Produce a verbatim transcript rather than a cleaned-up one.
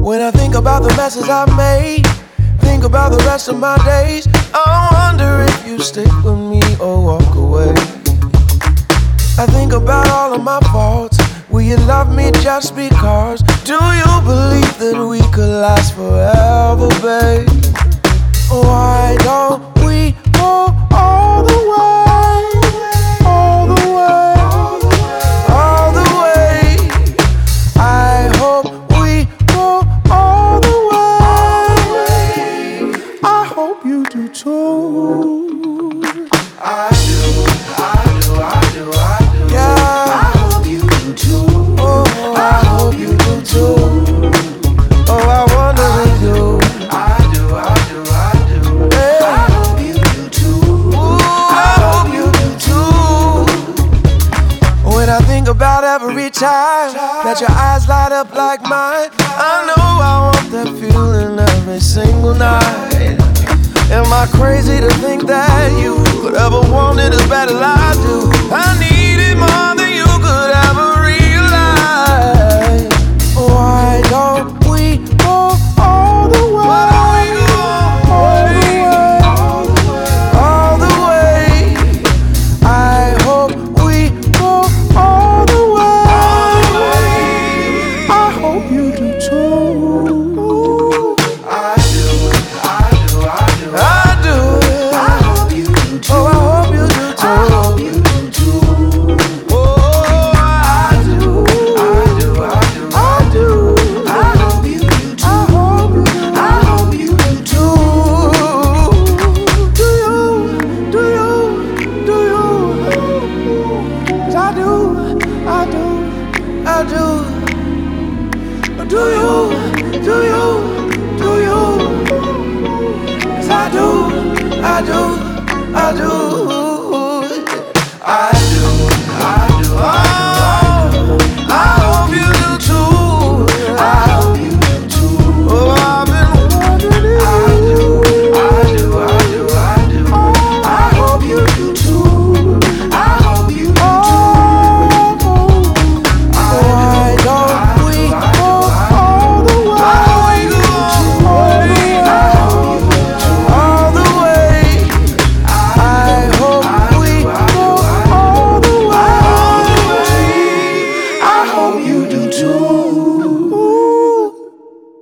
When I think about the messes I've made, think about the rest of my days, I wonder if you stick with me or walk away. I think about all of my faults. Will you love me just because? Do you believe that we could last forever, babe? Why don't we go all the way, all the way, all the way? I hope we go all the way. I hope you do too. I do, I do, I do, I do. Yeah. I hope you do too. Oh, I hope you do too. Oh, I wonder if you. I do, I do, I do. Hey. I hope you do too. Ooh, I hope you do too. When I think about every time that your eyes light up like mine, I know I want that feeling every single night. Am I crazy to think that you could ever want it as bad as I do? I need it more than you could ever realize. Why don't we go all the way, all the way, all the way? I hope we go all the way. I hope you do too. I do, I do, I do. I do. I hope you do too. Oh, I hope you do too. I hope you do too. Oh, I do. I do. I do. I do. I hope you do too. I hope you do. I hope you do too. Do you? Do you? Do you? 'Cause I do. I do. I do. Do you? Do you? Do you? 'Cause I do, I do, I do.